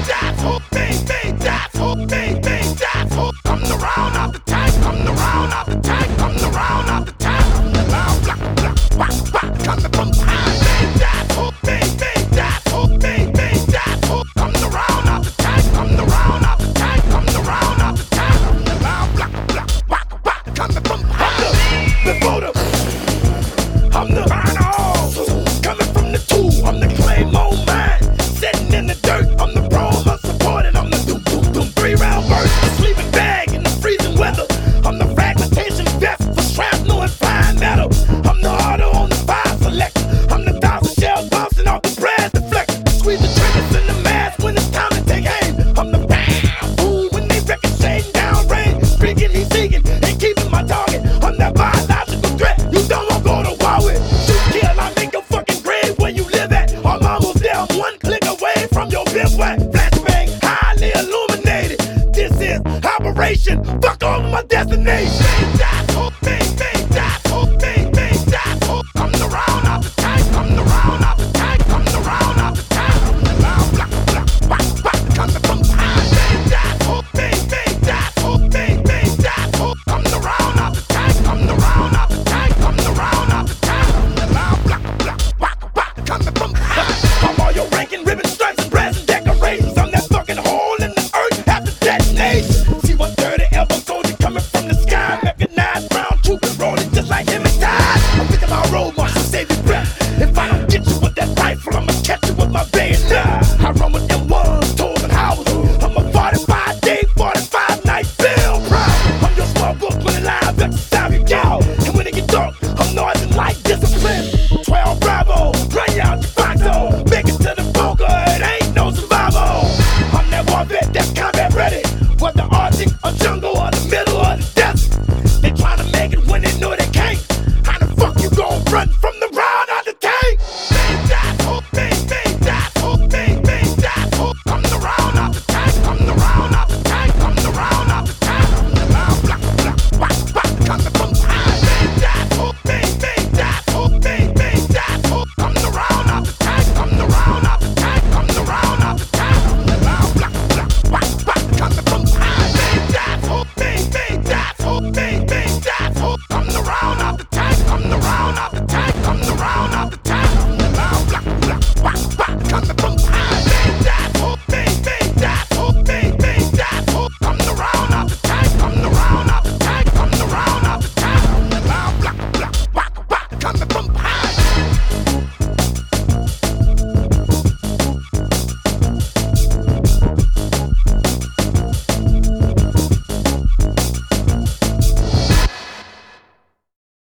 Come the round out the tank, come the round out the tank, come the round out the tank. Come the loud block, block, whack, whack, coming from behind. Come the round out the tank, come the round out the tank, come the round out the tank. Come the loud block, block, whack, whack, coming from behind. Before the, I'm the final, coming from the two, I'm the Claymore man, sitting in the dirt, I'm the prom unsupported, I'm the doom doom doom 3-round burst, the sleeping bag in the freezing weather, I'm the fragmentation vest for shrapnel and flying metal, I'm the auto on the fire selector, I'm the 1,000 shells bouncing off the brass deflector, squeeze the triggers in the mask when it's time to take aim, I'm the bam boom when they ricocheting down range, speaking he's seeking and keeping my target, I'm that biological threat you don't want to go to war with, shoot kill I make your fucking grave where you live at, I'm almost there, I'm one click away from your bivouac, flashbang highly illuminated, this is operation, fuck over my destination.